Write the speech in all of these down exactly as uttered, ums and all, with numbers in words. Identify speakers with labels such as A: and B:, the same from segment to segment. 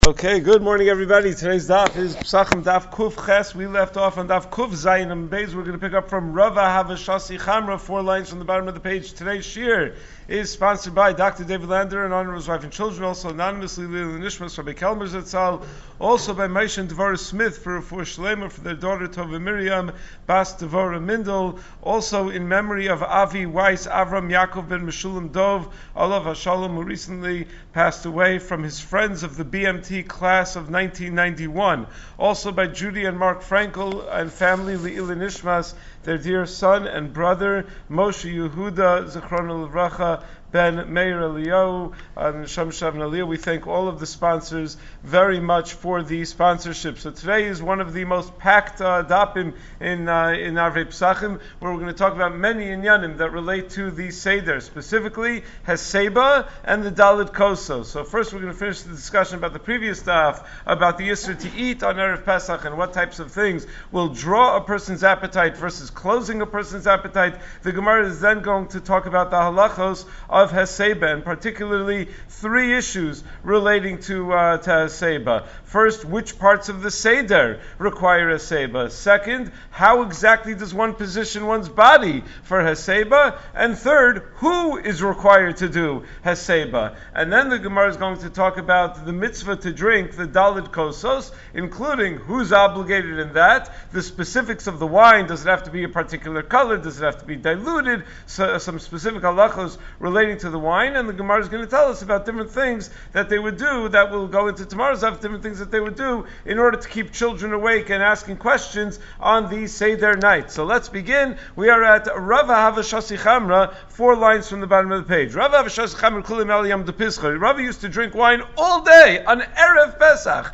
A: Okay, good morning everybody. Today's daf is Psachim Daf Kuf Ches. We left off on Daf Kuf Zayin and Beis. We're going to pick up from Rava Havashasi Chamra, four lines from the bottom of the page. Today's shir is sponsored by Doctor David Lander in honor of his wife and children, also anonymously Lili Nishmas Rabbi Kelmer Zetzal, also by Moshe and Devorah Smith for Refuah Shlema for their daughter Tova Miriam Bas Devorah Mindel, also in memory of Avi Weiss Avram Yaakov ben Meshulam Dov Olav Hashalom, who recently passed away from his friends of the B M T class of nineteen ninety-one. Also by Judy and Mark Frankel and family Le'ila Nishmas, their dear son and brother Moshe Yehuda Zichrono Livracha Ben Meir Eliyahu and Sham Shav Naliyah. We thank all of the sponsors very much for the sponsorship. So today is one of the most packed uh, dapim in uh, in Arvei Psachim, where we're going to talk about many inyanim that relate to the Seder, specifically Heseba and the Dalit Kosos. So first we're going to finish the discussion about the previous daf, about the Yisr to eat on Erev Pesach and what types of things will draw a person's appetite versus closing a person's appetite. The Gemara is then going to talk about the halachos of Heseba, and particularly three issues relating to, uh, to Heseba. First, which parts of the Seder require Heseba? Second, how exactly does one position one's body for Heseba? And third, who is required to do Heseba? And then the Gemara is going to talk about the mitzvah to drink the Dalit Kosos, including who's obligated in that, the specifics of the wine. Does it have to be a particular color? Does it have to be diluted? So, some specific halachos relating to the wine, and the Gemara is going to tell us about different things that they would do that will go into tomorrow's daf, different things that they would do in order to keep children awake and asking questions on the Seder night. So let's begin. We are at Rava Havashasi Chamra, four lines from the bottom of the page. Rava Havashasi Chamra Kulim El Yom de Pischa. Rava used to drink wine all day on Erev Pesach.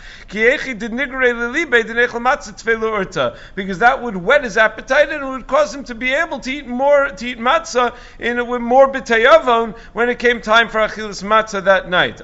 A: Because that would whet his appetite and it would cause him to be able to eat more, to eat matzah in with more b'teyavon when it came time for achilas matzah that night.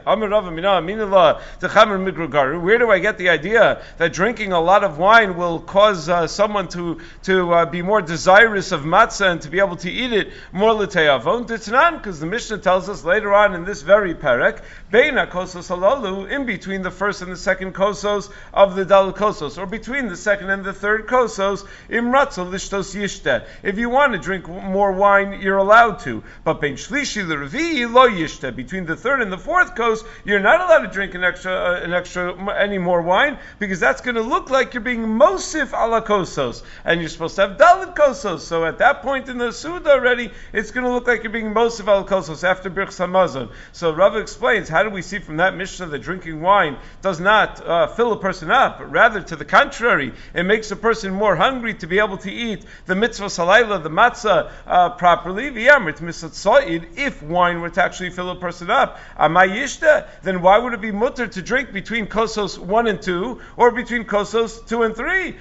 A: Where do I get the idea that drinking a lot of wine will cause uh, someone to to uh, be more desirous of matzah and to be able to eat it more l'teyavon? Because the Mishnah tells us later on in this very perek, beina kosos halalu, in between the first and the second kosos of the Dalit Kosos, or between the second and the third kosos, imratzo lishtos yishte. If you want to drink more wine, you're allowed to. But bein shlishi l'revi lo yishte. Between the third and the fourth kos, you're not allowed to drink an extra, uh, an extra, any more wine, because that's going to look like you're being mosif ala kosos, and you're supposed to have Dalit Kosos. So at that point in the Suda already, it's going to look like you're being mosif ala kosos after Birchas Hamazon. So Rava explains, how do we see from that Mishnah that drinking wine does not uh, fill a person up, but rather to the contrary, it makes a person more hungry to be able to eat the mitzvah salayla, the matzah, uh, properly. If wine were to actually fill a person up, then why would it be mutter to drink between kosos one and two, or between kosos two and three?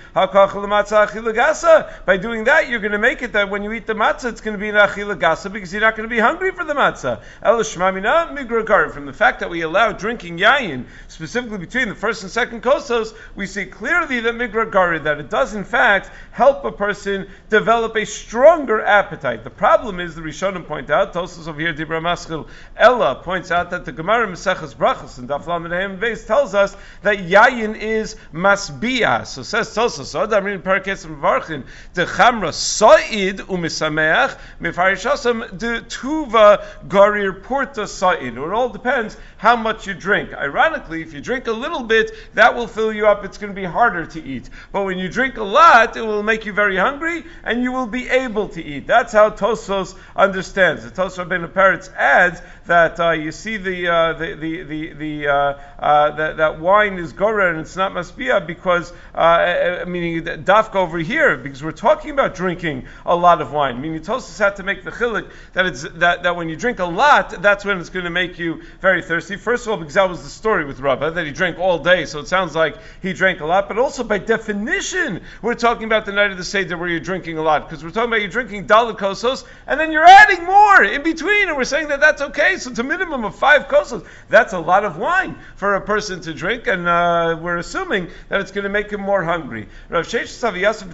A: By doing that, you're going to make it that when you eat the matzah, it's going to be an achila gasa, because you're not going to be hungry for the matzah. From the fact that we allow drinking yayin, specifically between the first and second kosos, we see clearly that migra gari, that it does in fact help a person develop a stronger appetite. The problem is, the Rishonim point out, Tosfos over here, Dibra Maschil Ella points out that the Gemara Mesechus Brachos and Daf Lamed Hey Beis tells us that yayin is masbia. So says Tosfos, Odamrin Parakes Mevarchin de Chamra Sa'id u'Misameach Mefarishasam de Tuva Garir Porta Sa'id. It all depends how much you drink. Ironically, if you drink a little bit, that will fill you up. It's going to be harder to eat. But when you drink a lot, it will make you very hungry, and you will be able to eat. That's how Tosfos understands. The Tosfos Rabbeinu Peretz adds that uh, you see the uh, the the the, the uh, uh, that, that wine is gorer and it's not masbia because uh, meaning dafka over here, because we're talking about drinking a lot of wine. Meaning Tosfos had to make the chilik that it's that, that when you drink a lot, that's when it's going to make you very thirsty. First of all, because that was the story with Rava, that he drank all day, so it sounds like he drank a lot. But also by definition, we're talking about the night of the Seder where you're drinking a lot, because we're talking about you drinking Dalit Kosos, and then you're adding more in between. mean? And we're saying that that's okay. So to minimum of five kosos, that's a lot of wine for a person to drink, and uh, we're assuming that it's going to make him more hungry. Rav Sheshas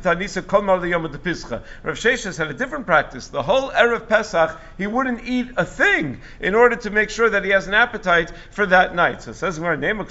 A: had a different practice. The whole Erev Pesach, he wouldn't eat a thing in order to make sure that he has an appetite for that night. So it says, maybe Rav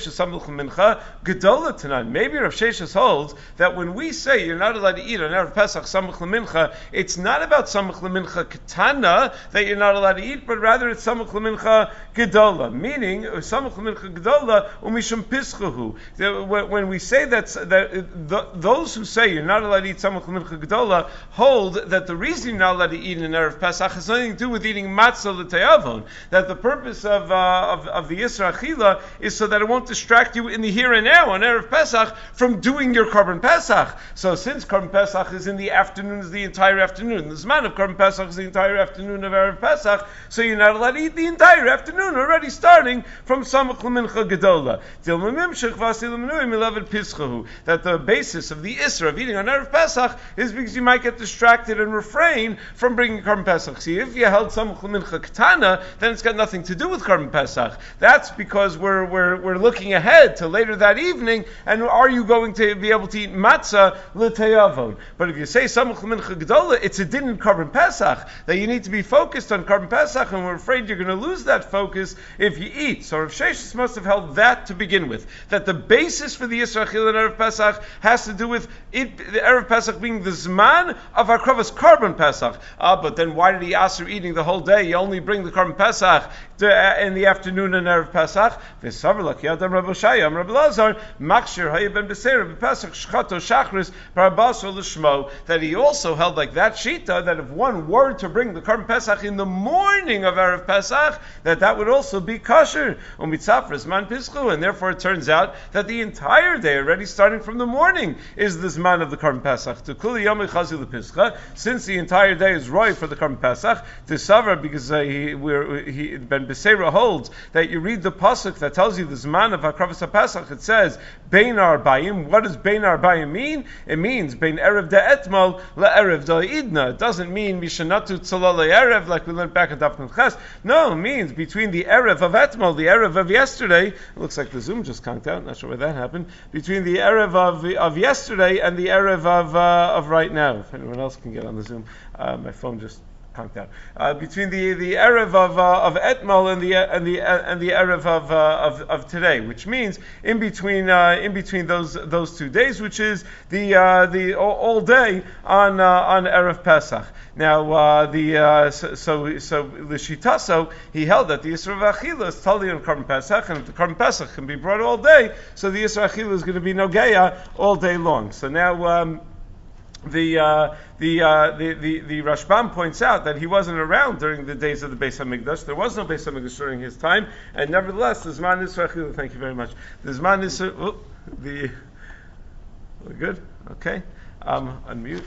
A: Sheshas holds that when we say you're not allowed to eat on Erev Pesach Samuch L'Mincha, it's not about Samuch L'Mincha Ketana that you're not allowed to eat, but rather it's Samuch L'Mincha Gedola, meaning Samuch L'Mincha Gedola Umishum Pischahu. When we say that, that the, those who say you're not allowed to eat Samuch L'Mincha Gedola hold that the reason you're not allowed to eat in Erev Pesach has nothing to do with eating matzah l'teyavon, that the purpose of, uh, of, of the Yisra Achila is so that it won't distract you in the here and now on Erev Pesach from doing your Korban Pesach. So since Korban Pesach is in the afternoon, is the entire afternoon, the Zman of Korban Pesach is the entire afternoon of Erev Pesach, so you're not allowed to eat the entire afternoon, already starting from Samach L'Mincha Gedola. That the basis of the Isra of eating on Erev Pesach is because you might get distracted and refrain from bringing Korban Pesach. See, if you held Samach L'Mincha Ketana, then it's got nothing to do with Korban Pesach. That's because we're, we're, we're looking ahead to later that evening, and are you going to be able to eat matzah l'teyavon? But if you say Samach L'Mincha Gedola, it's a din in Korban Pesach, that you need to be focused on Korban Pesach, and we're afraid you're going to lose that focus if you eat. So Rav Sheshas must have held that to begin with, that the basis for the Yisra Achila and Erev Pesach has to do with it, the Erev Pesach being the Zman of Hakravas Korban Pesach. Ah, but then why did he ask for eating the whole day? You only bring the Korban Pesach to, uh, in the afternoon and Erev Pesach. That he also held like that shita, that if one were to bring the Korban Pesach in the morning of Erev Pesach, that that would also be kosher. And therefore it turns out that the entire day, already starting from the morning, is the Zman of the Korban Pesach. Since the entire day is roy for the Korban Pesach, to Savra, because uh, he, we're, he, Ben Beseira holds that you read the pasuk that tells you the Zman of Hakravas HaPesach, it says, Bein Arbayim. What does Bein Arbayim mean? It means Bein Erev De'etmal LaErev Da'idna. It doesn't mean Mishanatu Tzala LaErev, like we learned back at Daf Nun Ches. No, it means between the Erev of Etmal, the Erev of yesterday. It looks like the Zoom just conked out, not sure where that happened. Between the Erev of, of yesterday and the Erev of, uh, of right now. If anyone else can get on the Zoom, uh, my phone just out. Uh, between the the erev of uh, of Etmal and the and the uh, and the erev of, uh, of of today, which means in between uh, in between those those two days, which is the uh, the all, all day on uh, on erev Pesach. Now uh, the uh, so so, so l'shitaso, he held that the Yisra Achila is totally on Korban Pesach, and if the Korban Pesach can be brought all day, so the Yisra Achila is going to be nogeya all day long. So now. Um, The uh, the, uh, the the the Rashbam points out that he wasn't around during the days of the Beis Hamikdash. There was no Beis Hamikdash during his time, and nevertheless, the Zman Yisra Achila. Thank you very much. The Zman Yisra. Oh, the we're good. Okay, um, unmute.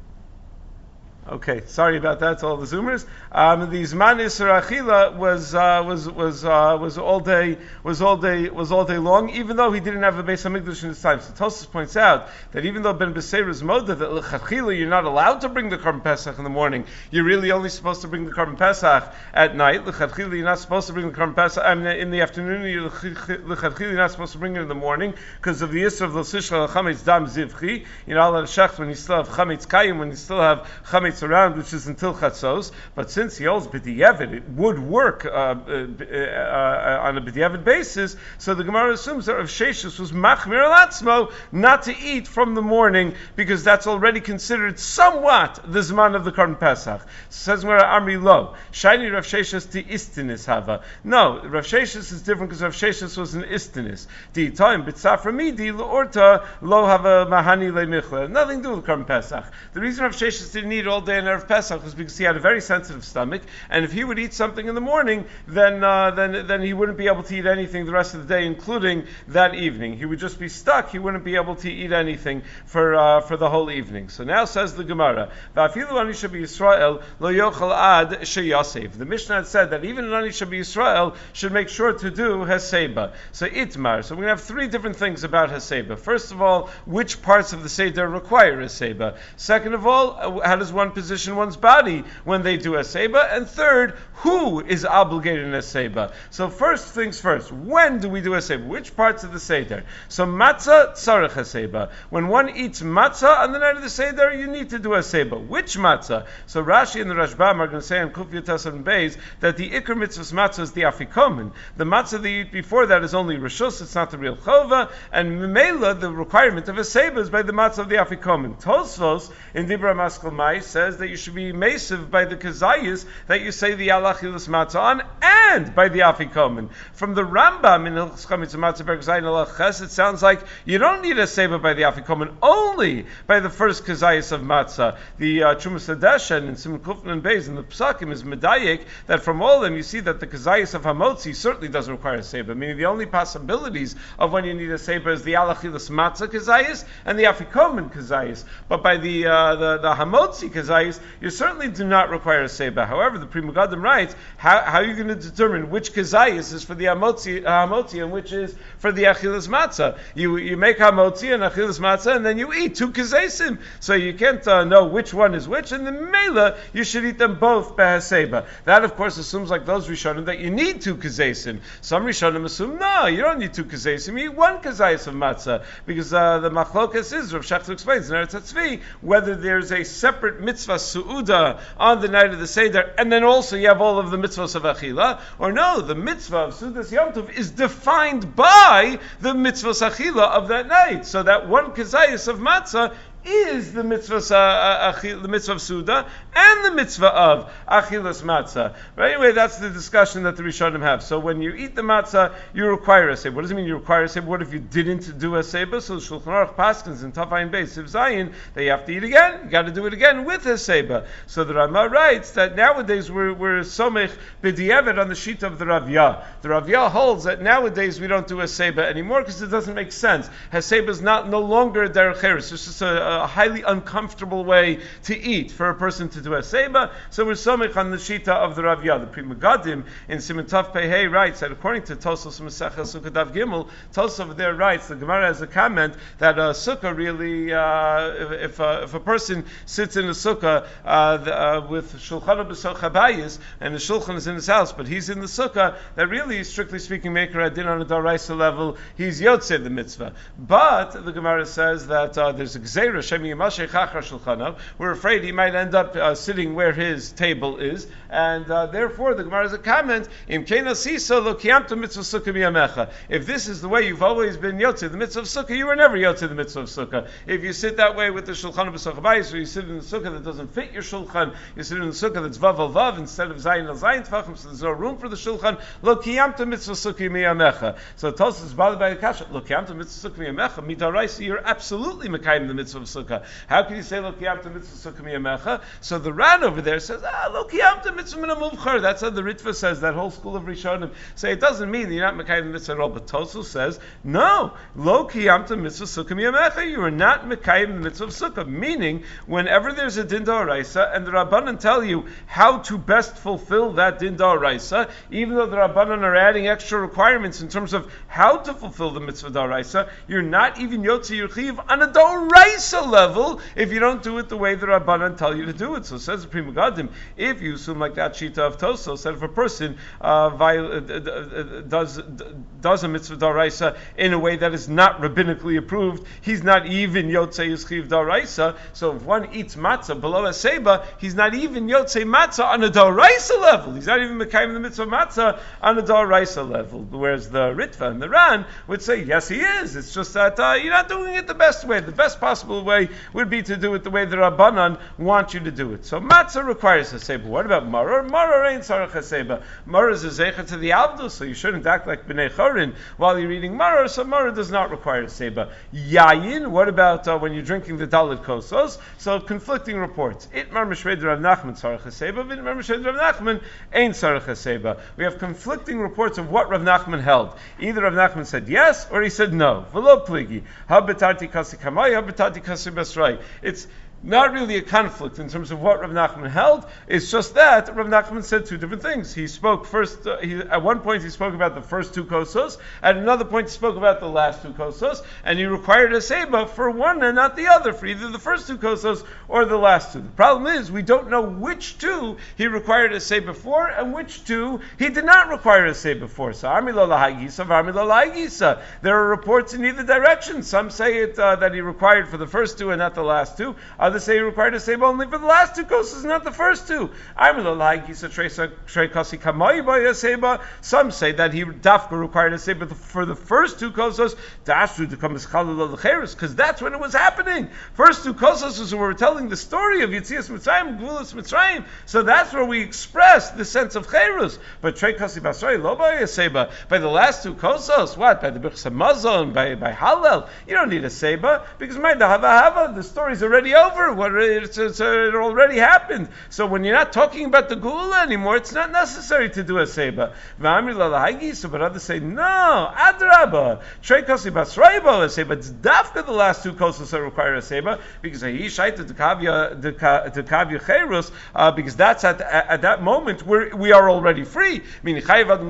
A: Okay, sorry about that to all the Zoomers. Um, the Zman Yisra Achila was uh, was was uh, was all day was all day was all day long, even though he didn't have a Beis Hamikdash in his time. So Tosfos points out that even though Ben Beseira's moda that l'chachila you're not allowed to bring the Korban Pesach in the morning, you're really only supposed to bring the Korban Pesach at night. L'chachila you're not supposed to bring the Korban Pesach I mean, in the afternoon. L'chachila you're not supposed to bring it in the morning because of the Yisra of l'sishcha l'chametz dam zivchi. You're not allowed to shech when you still have chametz kayim, when you still have chametz around, which is until Chatzos. But since he holds b'diavad, it would work uh, uh, uh, on a b'diavad basis. So the Gemara assumes that Rav Sheshus was machmir alatzmo not to eat from the morning because that's already considered somewhat the zman of the Korban Pesach. Says Gemara Amri Lo Shiny Rav Sheshus to istinis hava. No, Rav Sheshus is different because Rav Sheshus was an istinis. Di time b'tzafra midi leorta lo hava mahani le'michla. Nothing to do with Korban Pesach. The reason Rav Sheshus didn't eat all day in Erev Pesach was because he had a very sensitive stomach, and if he would eat something in the morning, then uh, then then he wouldn't be able to eat anything the rest of the day, including that evening. He would just be stuck. He wouldn't be able to eat anything for uh, for the whole evening. So now says the Gemara, "Va'afilu Anisha Yisrael lo yochel ad sheyasev." The Mishnah had said that even an Anisha Yisrael should make sure to do Heseba. So Itmar. So we're going to have three different things about Heseba. First of all, which parts of the Seder require Heseba? Second of all, how does one one position one's body when they do a seba, and third, who is obligated in a seba. So first things first, when do we do a seba? Which parts of the seder? So matzah tzarech a seba. When one eats matzah on the night of the seder, you need to do a seba. Which matzah? So Rashi and the Rashbam are going to say in Kuf Yotes and Beis that the ikar mitzvah's matzah is the afikomen. The matzah that you eat before that is only rishus, it's not the real chova, and memela, the requirement of a seba is by the matzah of the afikomen. Tosfos in Dibra Maskal Mai says that you should be masiv by the kazayis that you say the alachilas matzah on, and by the afikomen. From the Rambam in Hilchos Chametz Matzah Perek Zayin Alach Ches, it sounds like you don't need a seba by the afikomen, only by the first kazayis of matzah. The uh, Chumas Hadeshen and Simon Kufman and Beis and the Psakim is medayik that from all of them you see that the kazayis of hamotzi certainly doesn't require a seba. Meaning the only possibilities of when you need a seba is the alachilas matzah kazayis and the afikomen kazayis. But by the uh, the, the hamotzi kazayis, you certainly do not require a seba. However, the Pri Megadim writes, how, how are you going to determine which kazayis is for the hamotzi, uh, hamotzi and which is for the achilas matzah? You you make hamotzi and achilas matzah, and then you eat two kazaysim. So you can't uh, know which one is which, and the mela you should eat them both behaseba. That of course assumes, like those Rishonim, that you need two kazaysim. Some Rishonim assume no, you don't need two kazaysim. You eat one kazayis of matzah because uh, the machlokas is Rav Shechter explains in Eretz HaTzvi whether there's a separate mitzvah su'uda on the night of the seder, and then also you have all of the mitzvahs of achila, or no, the mitzvah of Sudas Yom Tov is defined by the mitzvahs achila of that night. So that one kazayis of matzah is the mitzvah, uh, achil, the mitzvah of Suda and the mitzvah of Achilas Matzah. But anyway, that's the discussion that the Rishonim have. So when you eat the matzah, you require a seba. What does it mean you require a seba? What if you didn't do a seba? So Shulchan Aruch Paskins in Taf Ayin Beis Siv Zayin, they have to eat again. You got to do it again with a seba. So the Rama writes that nowadays we're, we're somech b'di'evet on the sheet of the Rav Yah. The Rav Yah holds that nowadays we don't do a seba anymore because it doesn't make sense. A seba is not no longer a derech eretz. It's just a, a highly uncomfortable way to eat for a person to do a seba. So we're somich on the shita of the Rav Yah. The Pri Megadim in Siman Taf Pehei writes that according to Tosfos Maseches Sukkah Daf Gimel, Tosfos over there writes, the Gemara has a comment that a sukkah really, uh, if, if, a, if a person sits in a sukkah uh, the, uh, with Shulchan B'Soch Habayis, and the Shulchan is in his house, but he's in the sukkah, that really, strictly speaking, Maker Adin on a Daraisa level, he's Yotzei the mitzvah. But the Gemara says that uh, there's a Gzeira Shemi we're afraid he might end up uh, sitting where his table is, and uh, therefore the Gemara has a comment: If this is the way you've always been yotzei the mitzvah of sukkah, you were never yotzei the mitzvah of sukkah. If you sit that way with the shulchan b'soch habayis, or you sit in the sukkah that doesn't fit your shulchan, you sit in the sukkah that's vav al vav instead of zayin al zayin tfachim, so there's no room for the shulchan. Lo kiyamta mitzvah sukkah miyamecha. So Tosfos is bothered by the kasha. Lo kiyamta mitzvah sukkah miyamecha. Midaraisa, you're absolutely mekayim the mitzvah of sukkah. How can you say lo kiyamta mitzvah sukkah miyamecha? So the Ran over there says, ah, lo kiyamta mitzvah min hamuvchar. That's how the Ritva says, that whole school of Rishonim say it doesn't mean that you're not mekayim the mitzvah at all. But Tosfos says, no, lo kiyamta mitzvah sukkah miyamecha. You are not mekayim the mitzvah of sukkah. Meaning, whenever there's a din d'oraisa and the Rabbanan tell you how to best fulfill that din d'oraisa, even though the Rabbanan are adding extra requirements in terms of how to fulfill the mitzvah d'oraisa, you're not even yotzei your chiyuv on a d'oraisa level if you don't do it the way the Rabbanan tell you to do it. So says the Pri Megadim, if you assume like that shita of Tosfos, that if a person uh, viol- uh, does does a mitzvah d'oraisa in a way that is not rabbinically approved, he's not even yotzei his chiyuv d'oraisa. So if one eats matzah below a seba, he's not even yotzei matzah on a d'oraisa level. He's not even mekayim the mitzvah matzah on a d'oraisa level. Whereas the Ritva and the Ran would say, yes, he is. It's just that uh, you're not doing it the best way. The best possible way would be to do it the way the Rabbanan want you to do it. So matzah requires a seba. What about maror? Maror ain't sarach a seba. Maror is a zecher to the avdus, so you shouldn't act like b'nei chorin while you're eating maror. So maror does not require a seba. Yayin. What about uh, when you're drinking the dalit kosos? So conflicting reports. Itmar mishved Rav Nachman sarach a seba. Itmar mishved Rav Nachman ain't sarach a seba. We have conflicting reports of what Rav Nachman held. Either Rav Nachman said yes or he said no. V'lo pligi. Habetarti kasi kamay. Habetarti kasi basrai. It's not really a conflict in terms of what Rav Nachman held. It's just that Rav Nachman said two different things. He spoke first, uh, he, at one point he spoke about the first two kosos, at another point he spoke about the last two kosos, and he required a seba for one and not the other, for either the first two kosos or the last two. The problem is, we don't know which two he required a seba for, and which two he did not require a seba for. So, Armi lo lahagisa, Armi lo lahagisa. There are reports in either direction. Some say it uh, that he required for the first two and not the last two. Others say he required a seba only for the last two kosos, not the first two. Some say that he dafka required a seba for the first two kosos, because that's when it was happening. First two kosos is when we were telling the story of Yitzias Mitzrayim, Gvulas Mitzrayim. So that's where we express the sense of cherus. But trei kasi basrei lo by a seba. By the last two kosos, what? By the Birchas Hamazon, by by Hallel, you don't need a seba because my dahava hava, the story's already over. What it's, it's, it already happened. So when you're not talking about the Geula anymore, it's not necessary to do a seba. So but others say, no, adraba. Trei kasi basrei bo a seba. It's dafka the last two kosos that require a seba because he shaita the kavya the kavya cherus because that's at at that moment where we are already free. Meaning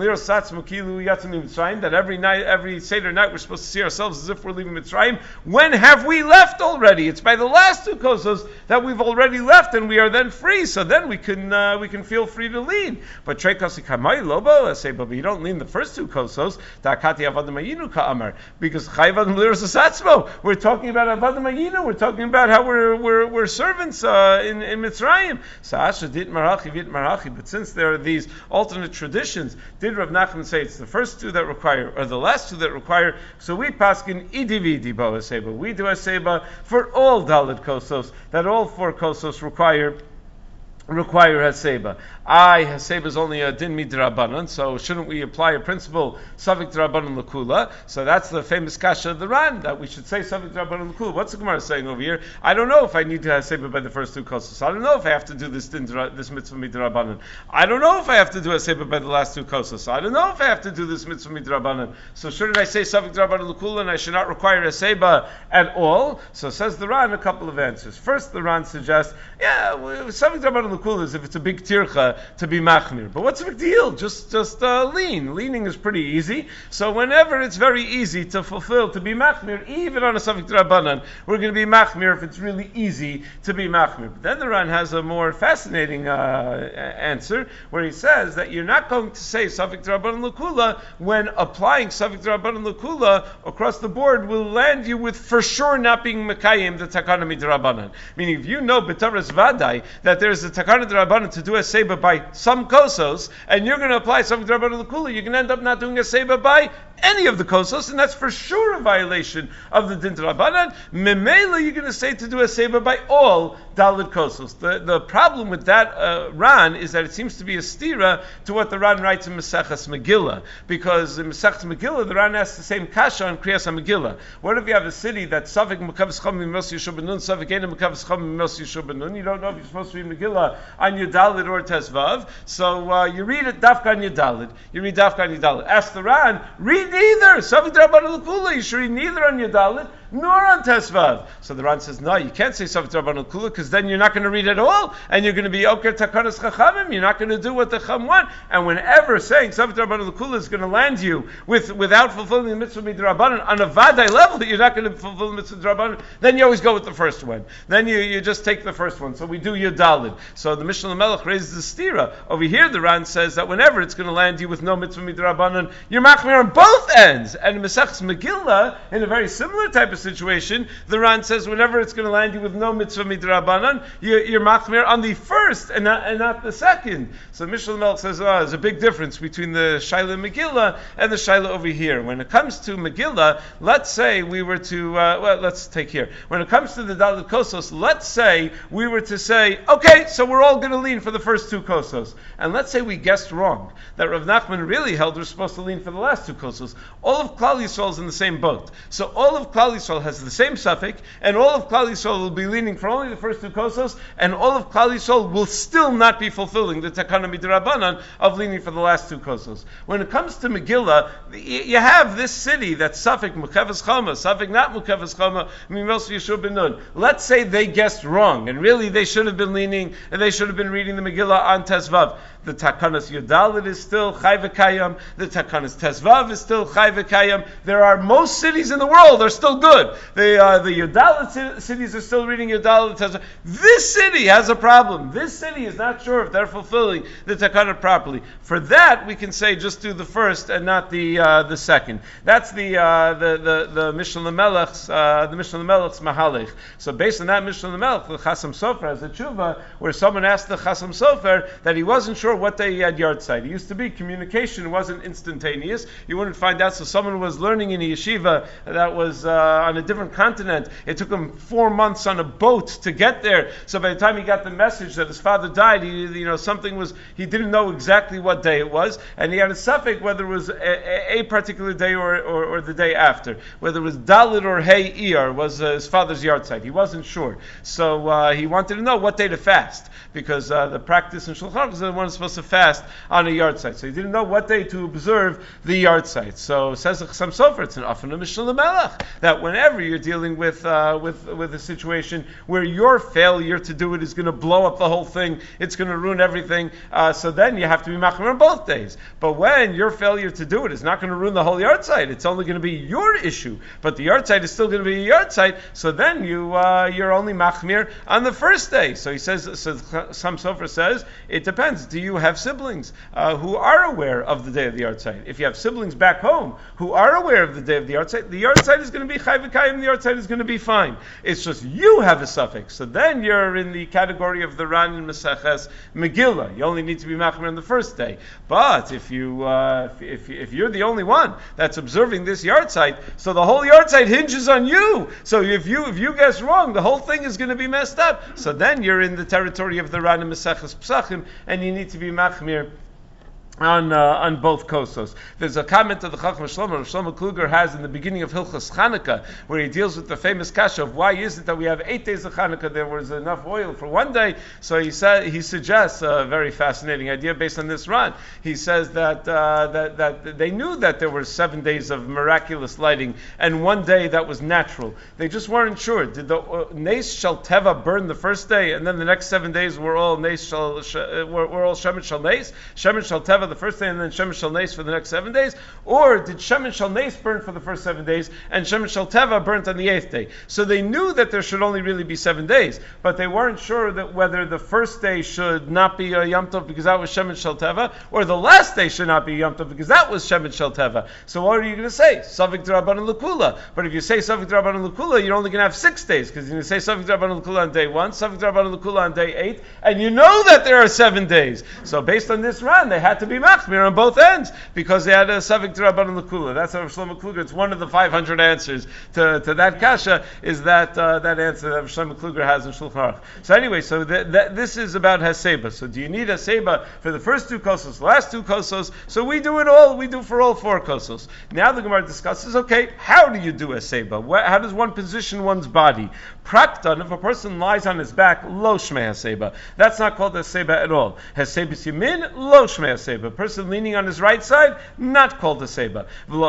A: that every night, every Seder night, we're supposed to see ourselves as if we're leaving Mitzrayim. When have we left already? It's by the last two kosos that we've already left, and we are then free. So then we can uh, we can feel free to lean. But trei kasi kamai lobo, I say, but you don't lean the first two kosos. Dakati avadim ayinu ka'amar because chayvadim liros asatzmo. We're talking about avadim ayinu. We're talking about how we're we're, we're servants uh, in in Mitzrayim. So asher dit marachi vit marachi. But since there are these alternate traditions, did Rav Nachman say it's the first two that require, or the last two that require? So we paskin idividi bo a seba. We do a seba for all daled kosos, that all four kosos require require haseba. I haseba is only a din midrabanan, so shouldn't we apply a principle savik drabanan lakula? So that's the famous kasha of the Ran, that we should say savik drabanan lakula. What's the Gemara saying over here? I don't know if I need to haseba by the first two kosos. I don't know if I have to do this din this mitzvah midrabanan. I don't know if I have to do haseba by the last two kosos. I don't know if I have to do this mitzvah midrabanan. So shouldn't I say savik drabanan lakula and I should not require haseba at all? So says the Ran a couple of answers. First, the Ran suggests, yeah, savik drabanan lakula is if it's a big tircha to be machmir. But what's the big deal? Just just uh, lean. Leaning is pretty easy. So whenever it's very easy to fulfill, to be machmir, even on a Savik Drabanan, we're going to be machmir if it's really easy to be machmir. But then the Ran has a more fascinating uh, answer, where he says that you're not going to say Savik Drabanan Lakula when applying Savik Drabanan Lakula across the board will land you with for sure not being Mekayim the Takana Midrabanan. Meaning if you know B'Taras Vadai that there's a Takana Drabanan to do a seba by some kosos, and you're going to apply some Drabanan Lakula, you can end up not doing a seba by any of the kosos, and that's for sure a violation of the din Drabanan. Memela, you're going to say to do a seba by all dalid kosos. The the problem with that uh, Ran is that it seems to be a stira to what the Ran writes in Maseches Megillah, because in Maseches Megillah the Ran asks the same kasha on Kriyas HaMegillah. What if you have a city that's Savik Mekavis Chom Mimos Yeshua Benun, Savik Ena Mekavis Chom Mimos Yeshua Benun? You don't know if you're supposed to read Megillah on Yudalid or Tezvav, so uh, you read it Dafka on Yudalid. You read Dafka on Yudalid. Ask the Ran, read neither. Savik Drabanan Lakula. You should read neither on Yudalid nor on Tesvav. So the Ran says, no, you can't say Savik Drabanan Lakula because then you're not going to read at all, and you're going to be Oker Takanas Chachamim. You're not going to do what the Chacham want. And whenever saying Savik Drabanan Lakula is going to land you with without fulfilling the mitzvah midrabanan on a vadai level, you're not going to fulfill the mitzvah midrabanan. Then you always go with the first one. Then you, you just take the first one. So we do Yudalid. So the Mishnah Melech raises the stira. Over here, the Ran says that whenever it's going to land you with no mitzvah midrabanan, you're machmir on both ends. And in Masechus Megillah, in a very similar type of situation, the Ran says whenever it's going to land you with no mitzvah midrabanan, you're, you're machmir on the first and not, and not the second. So Mishnah Melech says, oh, there's a big difference between the Shaila Megillah and the Shaila over here. When it comes to Megillah, let's say we were to, uh, well, let's take here. When it comes to the Daled Kosos, let's say we were to say, okay, so we're all going to lean for the first two kosos. And let's say we guessed wrong, that Rav Nachman really held we're supposed to lean for the last two kosos. All of Klal Yisrael is in the same boat. So all of Klal Yisrael has the same suffix, and all of Klal Yisrael will be leaning for only the first two two kosos, and all of Klal Yisrael will still not be fulfilling the takana midrabanan of leaning for the last two kosos. When it comes to Megillah, you have this city that's Safek Mukevas Chama, Safek not Mukevas Chama, Mimos Yeshua ben Nun. Let's say they guessed wrong, and really they should have been leaning, and they should have been reading the Megillah on Tezvav. The Takanas Yudalit is still Chai V'Kayam. The Takanas Tezvav is still Chai V'Kayam. There are most cities in the world are still good. The uh, the Yudalit cities are still reading Yudalit Tezvav. This city has a problem. This city is not sure if they're fulfilling the Takana properly. For that, we can say just do the first and not the uh, the second. That's the uh, the the the Mishnah Lamelech's uh, the Mishnah Lamelech's Mahalech. So based on that Mishnah Lamelech, the Chasam Sofer has a tshuva where someone asked the Chasam Sofer that he wasn't sure what day he had yahrzeit. It used to be communication wasn't instantaneous. You wouldn't find out. So someone was learning in a yeshiva that was uh, on a different continent. It took him four months on a boat to get there. So by the time he got the message that his father died, he, you know, something was, he didn't know exactly what day it was, and he had a suffix whether it was a, a particular day or, or, or the day after, whether it was Dalit or Hey Iyar was uh, his father's yahrzeit. He wasn't sure. So uh, he wanted to know what day to fast, because uh, the practice in Shulchan Aruch is that one is supposed to fast on a yahrzeit. So he didn't know what day to observe the yahrzeit. So says the Chasam Sofer, it's an often a Mishnah Lamelech, that whenever you're dealing with uh, with with a situation where your failure to do it is going to blow up the whole thing, it's going to ruin everything, uh, so then you have to be machmir on both days. But when your failure to do it is not going to ruin the whole yahrzeit, it's only going to be your issue, but the yahrzeit is still going to be a yahrzeit, so then you, uh, you're only machmir on the first day. So he says, so Chasam Sofer says, it depends. Do you have siblings uh, who are aware of the day of the yahrzeit? If you have siblings back home who are aware of the day of the yahrzeit, the yahrzeit is going to be chai v'kayim, the yahrzeit is going to be fine. It's just you have a suffix. So then you're in the category of the Ran in Maseches Megillah. You only need to be machmir on the first day. But if you uh, if, if if you're the only one that's observing this yahrzeit, so the whole yahrzeit hinges on you. So if you if you guess wrong, the whole thing is going to be messed up. So then you're in the territory of the Ran in Maseches Pesachim, and you need to be machmir on uh, on both kosos. There's a comment of the Chacham Shlomo, Shlomo Kluger has in the beginning of Hilchos Chanukah, where he deals with the famous kasha of why is it that we have eight days of Chanukah, there was enough oil for one day. So he said he suggests a very fascinating idea based on this run. He says that uh, that that they knew that there were seven days of miraculous lighting and one day that was natural. They just weren't sure. Did the uh, Neis Shel Teva burn the first day, and then the next seven days were all Neis Shel sh- were, were all Shemin Shel Neis, Shemin Shel Teva the first day, and then Shemin Shel Neis for the next seven days? Or did Shemin Shel Neis burn for the first seven days, and Shemin Shel Teva burnt on the eighth day? So they knew that there should only really be seven days, but they weren't sure that whether the first day should not be a Yom Tov because that was Shemin Shel Teva, or the last day should not be Yom Tov because that was Shemin Shel Teva. So what are you going to say? Savik D'Rabbanan L'Kula. But if you say Savik D'Rabbanan L'Kula, you're only going to have six days, because you're going to say Savik D'Rabbanan L'Kula on day one, Savik D'Rabbanan L'Kula on day eight, and you know that there are seven days. So based on this run, they had to be machmir on both ends, because they had a Savik D'Rabbanan L'Kula. That's how Shlomo Kluger, it's one of the five hundred answers to, to that kasha, is that uh, that answer that Shlomo Kluger has in Shulchan Aruch. So anyway, so th- th- this is about Haseba. So do you need Haseba for the first two kosos, the last two kosos? So we do it all, we do for all four kosos. Now the Gemara discusses, okay, how do you do Haseba? How does one position one's body? Praktan, if a person lies on his back, lo shmei Haseba. That's not called Haseba at all. Hasebas Yamin, lo shmei Haseba. A person leaning on his right side, not called Haseba.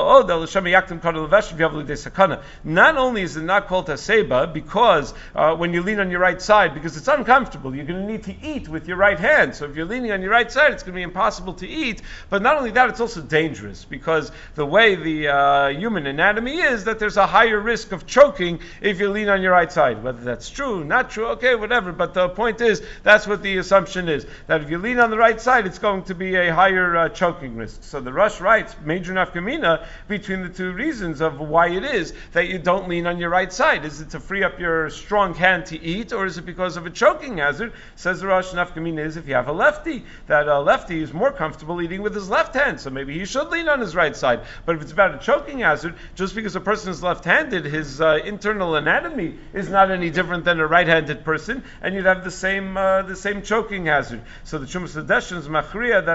A: Not only is it not called Haseba because uh, when you lean on your right side, because it's uncomfortable, you're going to need to eat with your right hand. So if you're leaning on your right side, it's going to be impossible to eat. But not only that, it's also dangerous, because the way the uh, human anatomy is, that there's a higher risk of choking if you lean on your right side. Whether that's true, not true, okay, whatever. But the point is, that's what the assumption is, that if you lean on the right side, it's going to be a higher uh, choking risk. So the Rosh writes major nafkamina between the two reasons of why it is that you don't lean on your right side. Is it to free up your strong hand to eat, or is it because of a choking hazard? Says the Rosh, nafkamina is if you have a lefty, that a lefty is more comfortable eating with his left hand, so maybe he should lean on his right side. But if it's about a choking hazard, just because a person is left-handed, his uh, internal anatomy is not any different than a right-handed person, and you'd have the same uh, the same choking hazard. So the Chumash Hadeshin is machriya that a lefty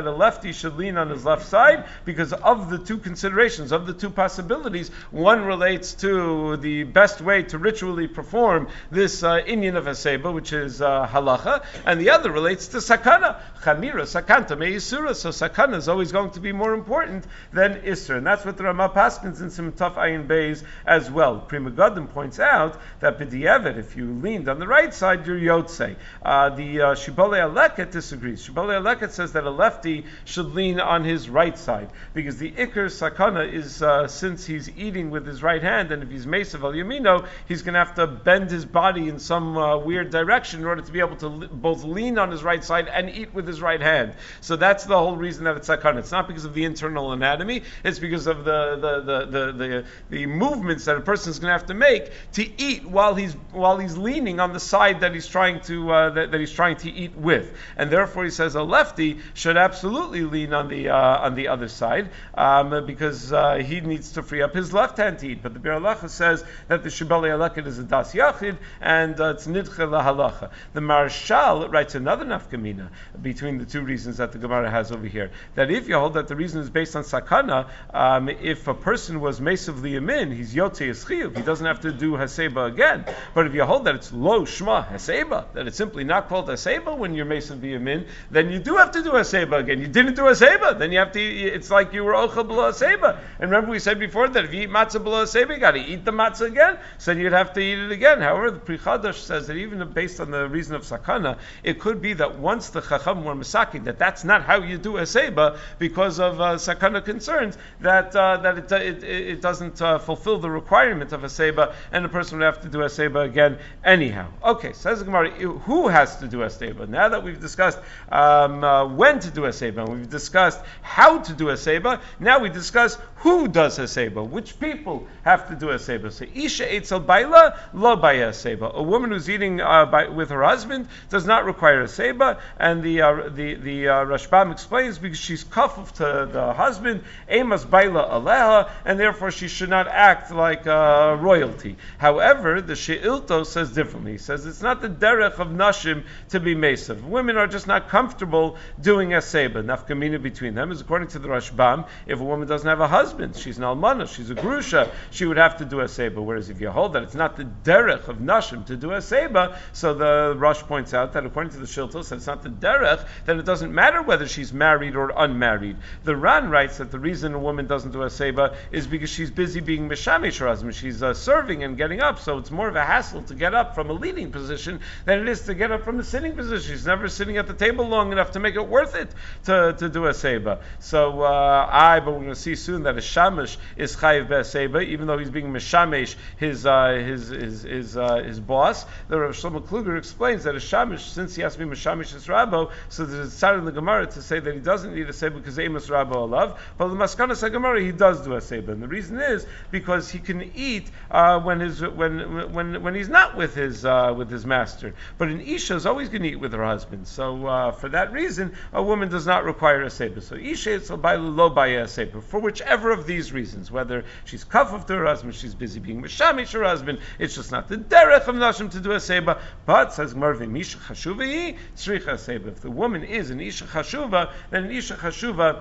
A: lefty should lean on his left side because of the two considerations, of the two possibilities. One relates to the best way to ritually perform this uh, inyan of Haseba, which is uh, halacha, and the other relates to sakana. Chamira, sakanta, me'isura. So sakana is always going to be more important than isra. And that's what the Ramah paskins in some tough ayin bays as well. Prima Gadim points out that b'di'evet, if you leaned on the right side, you're yotzei. Uh, the uh, Shibbolei Aleket disagrees. Shibbolei Aleket says that a lefty should lean on his right side because the ikar sakana is uh, since he's eating with his right hand, and if he's mesav al yamino, he's going to have to bend his body in some uh, weird direction in order to be able to li- both lean on his right side and eat with his right hand. So that's the whole reason that it's sakana. It's not because of the internal anatomy. It's because of the the the the, the, the movements that a person is going to have to make to eat while he's while he's leaning on the side that he's trying to uh, that, that he's trying to eat with. And therefore, he says a lefty should absolutely lean on the uh, on the other side um, because uh, he needs to free up his left hand to eat. But the Bir Halacha says that the Shibbolei Aleket is a das yachid and uh, it's nidche lahalacha. The Marshal writes another nafkamina between the two reasons that the Gemara has over here. That if you hold that the reason is based on sakana, um, if a person was mesav liyamin, he's yotzei eschiyuv, he doesn't have to do haseba again. But if you hold that it's lo shma haseba, that it's simply not called haseba when you're mesav liyamin, then you do have to do haseba again. You didn't do haseba, then you have to. It's like you were ochel b'lo haseba. And remember we said before that if you eat matzah b'lo haseba, you got to eat the matzah again. So you'd have to eat it again. However, the Pri Chadash says that even based on the reason of sakana, it could be that once the chacham were misaki, that that's not how you do haseba because of uh, sakana concerns, that uh, that it, it, it doesn't uh, fulfill the requirement of haseba, and the person would have to do haseba again anyhow. Okay, says the Gemara, who has to do haseba? Now that we've discussed um, uh, when to do haseba, and we've discussed how to do haseba, now we discuss who does haseba, which people have to do haseba. So isha eitzel baila lo baya haseba. A woman who's eating uh, by, with her husband does not require haseba, and the uh, the the uh, Rashbam explains because she's kafuf to the husband, emas baila aleha, and therefore she should not act like uh, royalty. However, the She'ilto says differently. He says it's not the derech of nashim to be mesav. Women are just not comfortable doing haseba. Nafkamina between them is according to the Rashbam. If a woman doesn't have a husband, she's an almana, she's a grusha, she would have to do haseba. Whereas if you hold that it's not the derech of nashim to do haseba, so the Rosh points out that according to the Shiltos, that it's not the derech, then it doesn't matter whether she's married or unmarried. The Ran writes that the reason a woman doesn't do haseba is because she's busy being mishamish her husband. She's uh, serving and getting up, so it's more of a hassle to get up from a leading position than it is to get up from a sitting position. She's never sitting at the table long enough to make it worth it to, to do haseba. So uh, I, but we're going to see soon that a shamish is chayiv be'haseba, even though he's being mishamish his uh, his his his, uh, his boss. The Rav Shlomo Kluger explains that a shamish, since he has to be mishamish his rabbo, so there's a side in the Gemara to say that he doesn't need a seba because amos rabbo alav. But the maskana sa Gemara he does do a seba, and the reason is because he can eat uh, when his when when when he's not with his uh, with his master. But an isha is always going to eat with her husband. So uh, for that reason, a woman does not require a seba. So isha is lo baya a seba for whichever of these reasons, whether she's kafuf to her husband, she's busy being mishamish her husband. It's just not the derech of nashim to do a seba. But says Marvin misha chashuva tzricha seba. If the woman is an isha chashuva, then an isha chashuva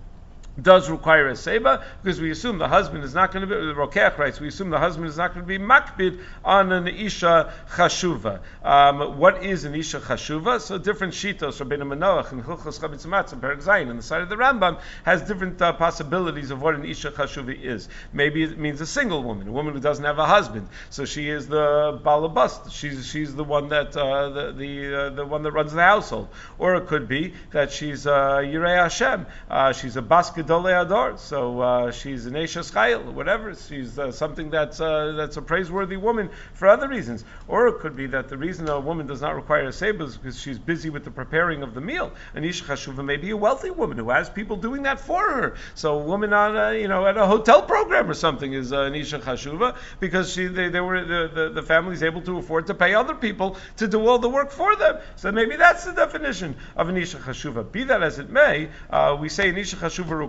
A: does require a seba, because we assume the husband is not going to be, the Rokeach writes, we assume the husband is not going to be makbid on an isha chashuva. Um, what is an isha chashuva? So different shitos, Rabbeinu Manoach and Hilchos Chametz Matzah, Perek Zayin, on the side of the Rambam, has different uh, possibilities of what an isha chashuva is. Maybe it means a single woman, a woman who doesn't have a husband. So she is the balabast, she's she's the one that uh, the the, uh, the one that runs the household. Or it could be that she's uh, Yirei Hashem, uh, she's a basket Ador, so uh, she's an Eishes Chayil, whatever. She's uh, something that's uh, that's a praiseworthy woman for other reasons. Or it could be that the reason a woman does not require a seba is because she's busy with the preparing of the meal. An Isha Chashuva may be a wealthy woman who has people doing that for her. So a woman on a, you know at a hotel program or something is uh, an Isha Chashuva because she they, they were the, the the family is able to afford to pay other people to do all the work for them. So maybe that's the definition of an Isha Chashuva. Be that as it may, uh, we say an Isha Chashuva requires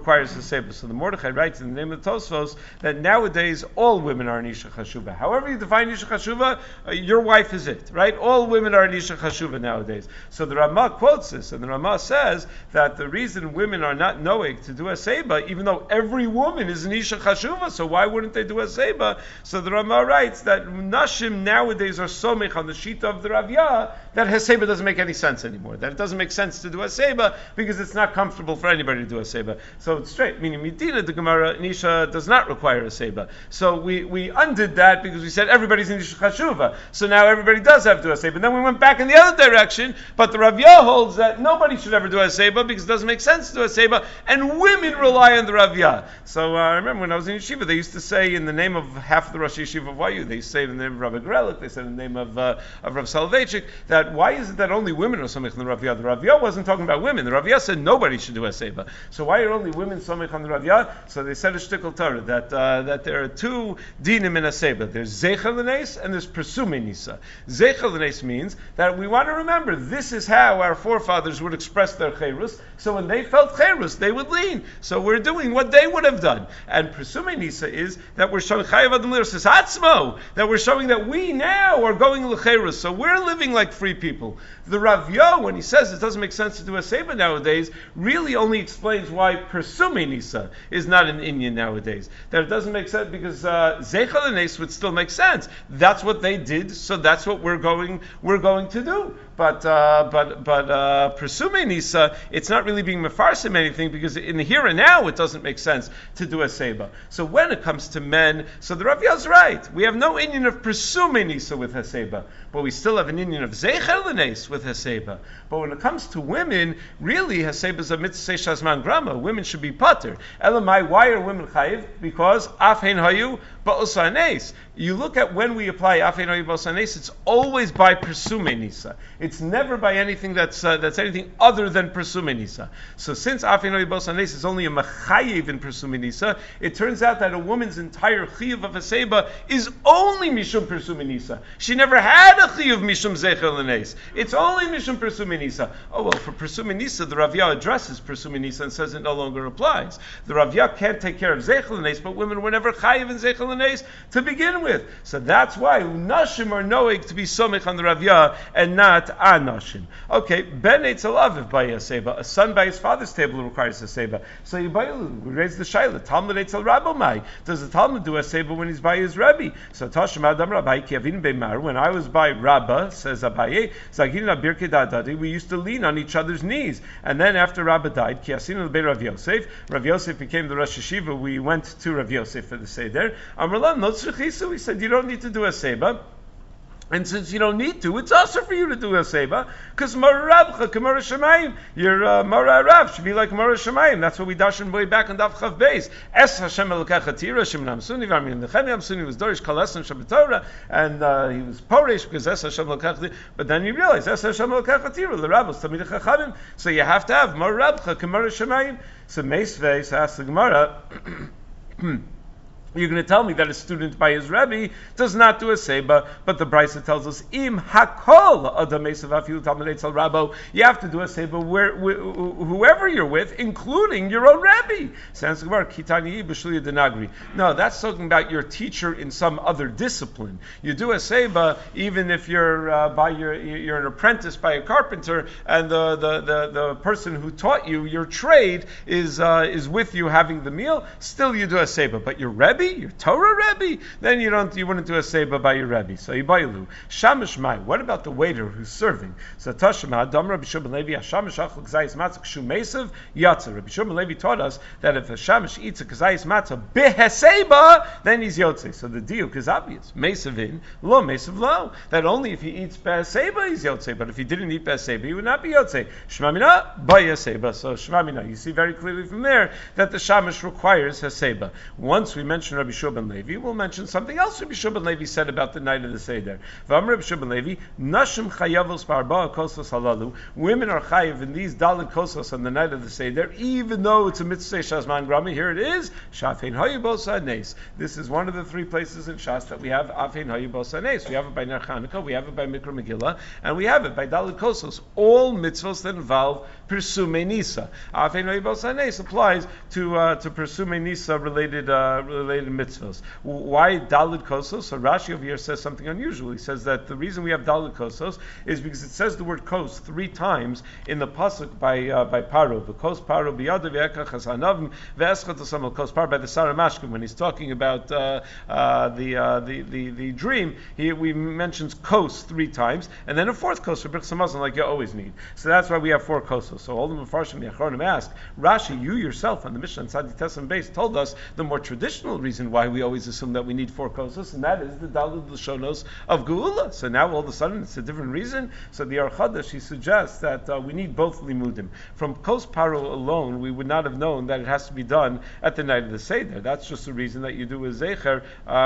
A: requires Haseba. So the Mordechai writes in the name of the Tosfos that nowadays all women are an Isha Chashuva. However you define Isha Chashuva, uh, your wife is it, right? All women are an Isha Chashuva nowadays. So the Ramah quotes this, and the Ramah says that the reason women are not knowing to do a Seba, even though every woman is an Isha Chashuva, so why wouldn't they do a Seba? So the Ramah writes that Nashim nowadays are somech on the sheet of the Ravya that Haseba doesn't make any sense anymore. That it doesn't make sense to do a Seba because it's not comfortable for anybody to do a Seba. So it's straight, meaning Medina, the Gemara, Nisha does not require a Seba. So we, we undid that because we said everybody's in Nisha Chashuva. So now everybody does have to do a Seba. Then we went back in the other direction, but the Ravya holds that nobody should ever do a Seba because it doesn't make sense to do a Seba, and women rely on the Ravya. So uh, I remember when I was in Yeshiva, they used to say in the name of half the Rosh Yeshiva of Y U, they used to say in the name of Rabbi Grelik, they said in the name of, uh, of Rav Soloveitchik, that why is it that only women are somech on the Ravya? The Ravya wasn't talking about women. The Ravya said nobody should do a Seba. So why are only women somech on the Ravya? So they said a shtickle Torah that uh, that there are two dinim in a Seba. There's Zeichel L'Neis and there's Persume Nisa. Zeichel L'Neis means that we want to remember this is how our forefathers would express their cherus. So when they felt cherus, they would lean. So we're doing what they would have done. And Persume Nisa is that we're showing Chayav Adam L'Irsis Atzmo, that we're showing that we now are going l'cherus. So we're living like free people. The Rav Yo, when he says it doesn't make sense to do a Seba nowadays, really only explains why Persume Nisa is not an Inyan nowadays. That it doesn't make sense because uh, Zeichel L'Neis would still make sense. That's what they did, so that's what we're going we're going to do. But uh, but but uh, Persume Nisa, it's not really being mefarsim anything because in the here and now it doesn't make sense to do a Seba. So when it comes to men, so the Rav Yo's right. We have no Inyan of Persume Nisa with Haseba, but we still have an Inyan of Zeichel L'Neis with Haseba. But when it comes to women, really Haseba is a mitzvah shazman grama. Women should be pater. Elamai, why are women chayiv? Because afhein hayu ba'osa nes. You look at when we apply afhein hayu ba'osa nes, it's always by Persume Nisa. It's never by anything that's uh, that's anything other than Persume Nisa. So since afhein hayu ba'osa nes is only a mechayiv in Persume Nisa, it turns out that a woman's entire chiyuv of Haseba is only mishum Persume Nisa. She never had a chiyuv mishum Zeichel L'Neis. It's only mishum Persume Nisa. Oh well, for Persume Nisa, the Ravya addresses Persume Nisa and says it no longer applies. The Ravya can't take care of Zeichel L'Neis, but women were never chayiv in Zeichel L'Neis to begin with. So that's why Nashim are knowing to be somech on the Ravya and not Anashim. Okay, Ben Eitzel Aviv by a Seba. A son by his father's table requires a Seba. So you we raise the Shaila. Talmud Eitzel Rabbo Mai. Does the Talmud do a Seba when he's by his Rebbe? So Tashim Adam Rabbi Kiavin Beimar. When I was by Rabba, says Abaye, Zagina Birke Dadadi, we used to lean on each other's knees. And then after Rabba died, Kiasinu Be Rav Yosef, Rav Yosef became the Rosh Yeshiva. We went to Rav Yosef for the Seder. Amrlan Notzrechisu, we said, you don't need to do a Seba. And since you don't need to, it's also for you to do a Seba, because Mara Rabcha, Kamara Shemayim, your uh, Mara Rav should be like Mara Shemayim. That's what we dashed way back on Daf Chav Beis. Es Hashem Elokechatira, Shemnam Suni, Varmin Nechemi Suni was Dorish Kalesem Shabbatorah, and uh, he was Poresh because Es Hashem Elokechatira. But then you realize Es Hashem Elokechatira, the Rabbos Tamid Chachamim. So you have to have Mara Rabcha, Kamara Shemayim. So Meisvei, so asks the Gemara. You're going to tell me that a student by his Rebbe does not do a Seba, but the Brisa tells us, Im Hakol Adam Esav Afilu Talmud Eitzel Rabbo, you have to do a Seba where, wh- whoever you're with, including your own Rebbe. Sounds like Kitani B'Shliya Denagri. No, that's talking about your teacher in some other discipline. You do a Seba even if you're uh, by your you're an apprentice by a carpenter, and the the, the, the person who taught you your trade is uh, is with you having the meal. Still, you do a Seba, but your Rebbe, your Torah Rebbe, then you don't, you wouldn't do a Seba by your Rebbe. So Yibaylu, Shamish Mai. What about the waiter who's serving? So Tashma, Dam Rabbi Shimon Levi, Shamish Achel Kazayis Matzah Kshu Mesav Yatzer. Rabbi Shimon Levi taught us that if a Shamish eats a Kazayis Matzah beheseba, then he's Yotze. So the diuk is obvious. Mesav in, lo Mesav lo. That only if he eats beheseba he's Yotze, but if he didn't eat beheseba he would not be Yotze. Shmamina by Haseba. So Shmamina, you see very clearly from there that the Shamish requires Haseba. Once we mentioned mention Rabbi Shua ben Levi, we'll mention something else Rabbi Shua ben Levi said about the night of the Seder. V'amar Rabbi Shua ben Levi, Nashim chayavos ba'arba'a kosos halalu. Women are chayav in these daled kosos on the night of the Seder, even though it's a mitzvah shazman grami. Here it is, shafein hayubosa nes. This is one of the three places in Shas that we have afein hayubosa nes. We have it by Ner Chanukah, we have it by Mikra Megillah, and we have it by daled kosos. All mitzvahs that involve Pirsume Nisa. Afein hayubosa nes applies to uh, to Pirsume Nisa related uh, related mitzvahs. Why daled kosos? So Rashi over here says something unusual. He says that the reason we have daled kosos is because it says the word kos three times in the pasuk by uh, by Paro. The kos Paro biyadav ye'ekach hasanavim ve'eschat asamel kos Paro by the Sarah Mashkim when he's talking about uh, uh, the, uh, the the the dream. He we mentions kos three times and then a fourth kos for Birchas Hamazon like you always need. So that's why we have four kosos. So all the Mefarshim the Achronim ask Rashi, you yourself on the Mishnah and Sadi Tesam base told us the more traditional reason why we always assume that we need four kosos, and that is the daled l'shonos of Geula. So now all of a sudden it's a different reason. So the Archada, she suggests that uh, we need both limudim. From kos Paro alone, we would not have known that it has to be done at the night of the Seder. That's just a reason that you do a zecher.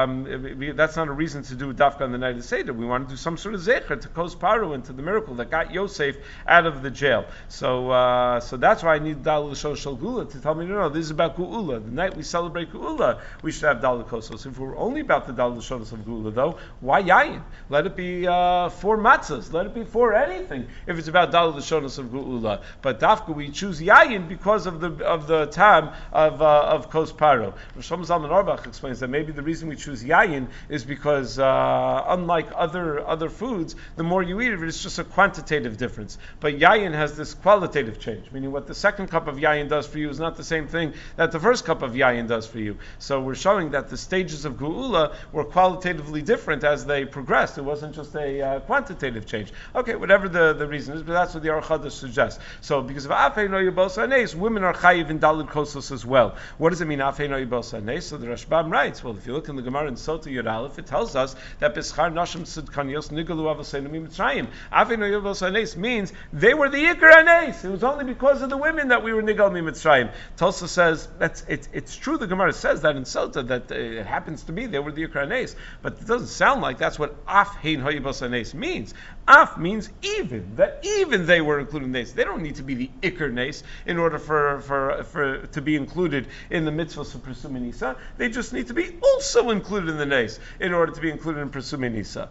A: Um, that's not a reason to do a dafka on the night of the Seder. We want to do some sort of zecher to kos Paro and to the miracle that got Yosef out of the jail. So uh, so that's why I need daled l'shonos shel Geula to tell me, no, no, this is about Geula. The night we celebrate Geula, we should have daled kosos. If we're only about the daled l'shonos of Geula, though, why yayin? Let it be uh, for matzahs. Let it be for anything. If it's about daled l'shonos of Geula, but dafka we choose yayin because of the of the tam of uh, of kos Paro. Rosh Zalman Auerbach explains that maybe the reason we choose yayin is because uh, unlike other other foods, the more you eat of it, it's just a quantitative difference. But yayin has this qualitative change, meaning what the second cup of yayin does for you is not the same thing that the first cup of yayin does for you. So we're showing that the stages of Geula were qualitatively different as they progressed. It wasn't just a uh, quantitative change. Okay, whatever the, the reason is, but that's what the Archada suggests. So because of Afei no Yibos Hanes, women are chayiv in daled kosos as well. What does it mean, Afei no Yibos Hanes? So the Rashbam writes, well, if you look in the Gemara in Sota Yud Aleph, it tells us that Bischar Nashim Sidkanios Nigalu Avosenu Mitzrayim. Afei no Yibos Hanes means they were the Yikar Hanes. It was only because of the women that we were Nigal Mitzrayim. Tulsa says that's it, it's true. The Gemara says that in Sota that uh, it happens to be they were the Yikar Hanes, but it doesn't sound like that's what Af Hein Hayibos Hanes means. Af means even, that even they were included in Nes. They don't need to be the Iker Nes in order for, for, for to be included in the mitzvahs of Presumei Nisa. They just need to be also included in the Nes in order to be included in Presumei Nisa.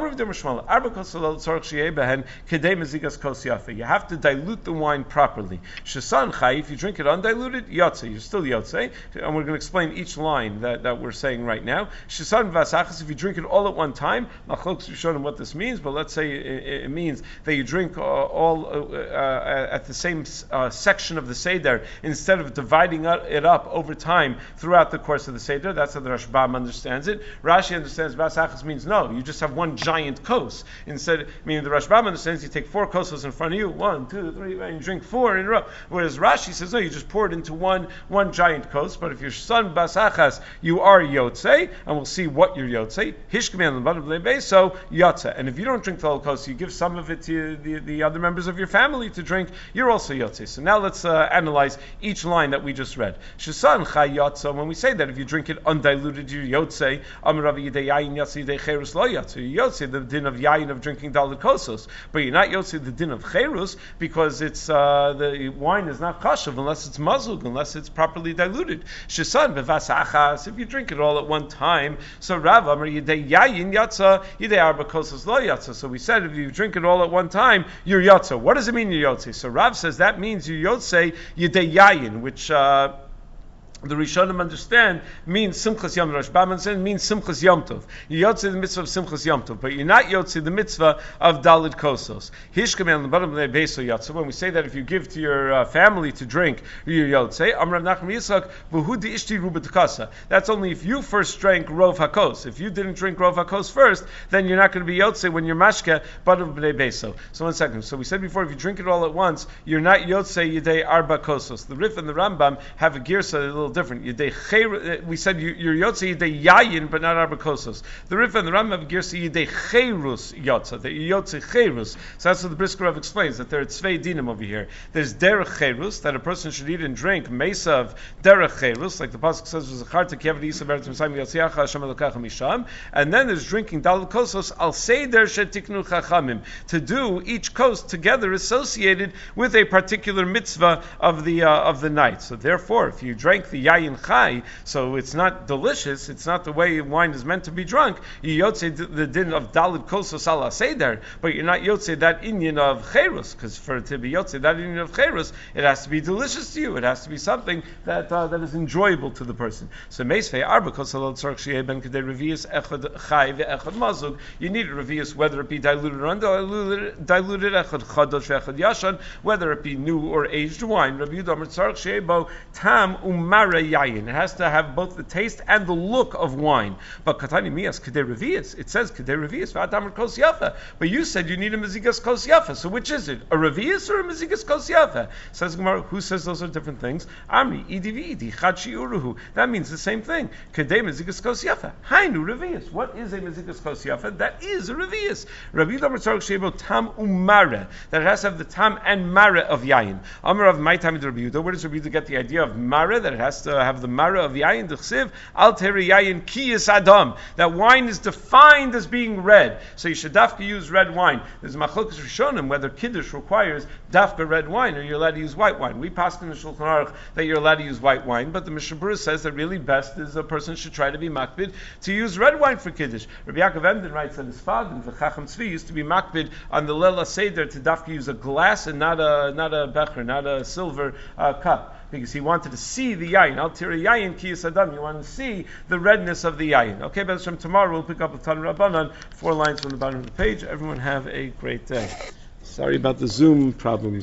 A: You have to dilute the wine properly. Shesan Chai, if you drink it undiluted, Yotze, you're still Yotze. And we're going to explain each line that, that we're saying right now. Shesan Vasachas, if you drink it all at one time, Machlokes Rishonim what this means, but let's say it, it means that you drink uh, all uh, uh, at the same uh, section of the Seder instead of dividing it up over time throughout the course of the Seder. That's how the Rashbam understands it. Rashi understands Vasachas means no, you just have one giant kos. Instead, meaning the Rashbam understands you take four kosos in front of you, one, two, three, and you drink four in a row. Whereas Rashi says no, you just pour it into one one giant kos. But if your son Basachas, you are Yotzei, and we'll see what you're Yotzei. Hishkman and so Yotze. And if you don't drink the whole kos, you give some of it to the, the other members of your family to drink, you're also Yotzei. So now let's uh, analyze each line that we just read. Shesan Chai Yotze, when we say that if you drink it undiluted, you're Yotzei. Amarav Yidei Yayin Yotze Yidei Cherus Lo Yotze. You're Yotzei, the din of Yayin of drinking daled kosos. But you're not Yotzei the din of Cherus because it's uh, the wine is not kashav unless it's mazug, unless it's properly diluted. Shesan Bevas Achas, if you drink it all at one time, so Rav Amar Yidei Yayin Yotze Yidei Arba Kosos Lo Yotze. So we said if you drink it all at one time, you're Yotze. What does it mean you're Yotze? So Rav says that means you're Yotze Yidei Yayin, which uh, the Rishonim understand means Simchas Yom Tov. Rashbam understand means Simchas Yom Tov. You're Yotzei the mitzvah of Simchas Yom Tov, but you're not Yotzei the mitzvah of Daled Kosos. Hishkam on the bottom of the Beiso Yotzei. When we say that if you give to your uh, family to drink, you're Yotzei. Amrav Nachman Yitzchak V'hu Ishti Rubat Kasa. That's only if you first drank Rov Hakos. If you didn't drink Rov Hakos first, then you're not going to be Yotzei when you're Mashke bottom of the Beiso. So one second. So we said before, if you drink it all at once, you're not Yotzei Yidei Arba Kosos. The Rif and the Rambam have a girsa a little different. Yidei Cher, we said you, you're Yotze Yidei Yayin, but not Arba Kosos. The Rif and the Ram have Girsi Yidei Cherus Yotze, the Yotze Cherus. So that's what the Brisker Rav explains, that there are Tzvei Dinim over here. There's Derech Cherus, that a person should eat and drink Mesav Derech Cherus, like the Pasuk says, Zacharta Kevad Yisa Beretz Misayim Yotziacha Hashem Elokecha Misham. And then there's drinking Daled Kosos Al Seder Shetiknu Chachamim, to do each coast together associated with a particular mitzvah of the uh, of the night. So therefore, if you drank the Yayin Chai, so it's not delicious, it's not the way wine is meant to be drunk, you yotze the din of Daled Kosos Al Seder, but you're not yotze that inyan of Cherus, because for it to be yotze that inyan of Cherus, it has to be delicious to you. It has to be something that uh, that is enjoyable to the person. So Meisvei Arba Kosal Tzorch Sheyeh Ben Kedei Revius Echad Chai ve'Echad Mazug. You need a Revius whether it be diluted or undiluted, diluted Echad Chadosh ve'Echad Yashan, whether it be new or aged wine. Rabbi Yudah Amar Tzorch Sheyeh Bo Tam Umara Yayin. It has to have both the taste and the look of wine. But Katani Mias Kedei Revius. It says Kedei Revius ve'Adamar Kos Yafa. But you said you need a Mezigas Kos Yafa. So which is it? A Revius or a Mezigas Kos Yafa? Says Gemara, who says those are different things? Amri Idi V'Idi Chad Shiuruhu. That means the same thing. Kedei Mezigas Kos Yafa. Hainu Revius. What is a Mezigas Kos Yafa? That is a Revius. Rabbi Yudah Amar Tzorch Sheyeh Bo Tam Umara. That it has to have the Tam and Mara of Yayin. Amar of my time Rabbi Yudah. Where does Rabbi Yudah get the idea of Mara? That it has to have the Mara of Yayin. D'chsiv Al Teri Yayin Kiyas Adam. That wine is defined as being red. So you should dafka use red wine. There's a Machlokes Rishonim whether Kiddush requires dafka red wine or you're allowed to use white wine. We pass in the Shulchan Aruch that you're allowed to use white wine, but the Mishnah Berurah says that really best is a person should try to be makbid to use red wine for Kiddush. Rabbi Yaakov Emden writes that his father, the Chacham Tzvi, used to be makbid on the Lela Seder to dafka use a glass and not a not a becher, not a silver uh, cup, because he wanted to see the yayin. Al tira yayin kiyas adam. You want to see the redness of the yayin. Okay, but from tomorrow we'll pick up with Tan Rabbanan, four lines from the bottom of the page. Everyone have a great day. Sorry about the Zoom problem.